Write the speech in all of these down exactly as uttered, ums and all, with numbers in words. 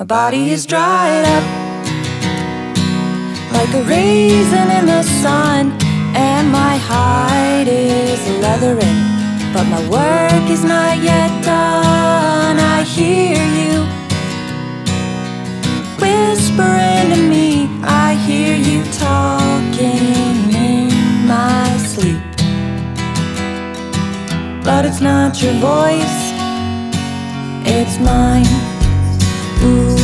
My body is dried up like a raisin in the sun, and my hide is leathering, but my work is not yet done. I hear you whispering to me, I hear you talking in my sleep, but it's not your voice, it's mine. Ooh.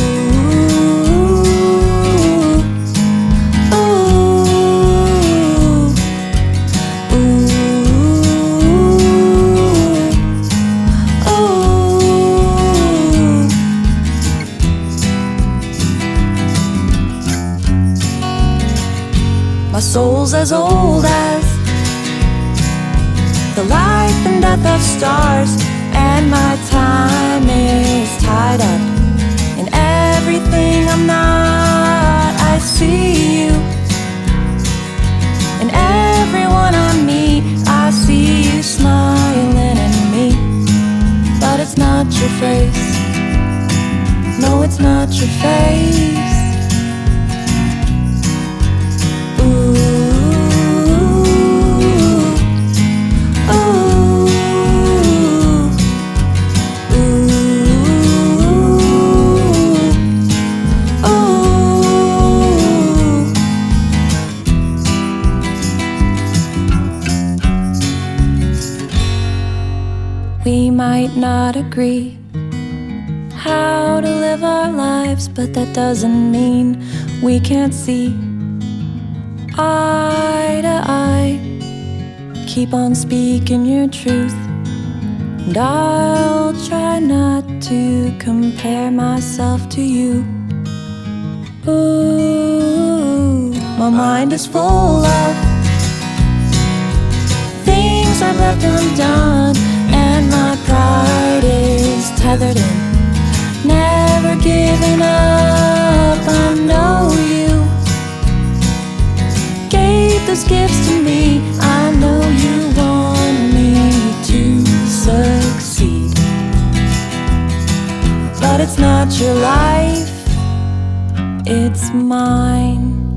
My soul's as old as the life and death of stars, and my time is tied up in everything I'm not. I see you in everyone I meet. I see you smiling at me, but it's not your face. No, it's not your face. We might not agree how to live our lives, but that doesn't mean we can't see eye to eye. Keep on speaking your truth, and I'll try not to compare myself to you. Ooh, my mind is full of things I've left undone, and my pride is tethered in, never giving up. I know you gave those gifts to me. I know you want me to succeed, but it's not your life, it's mine.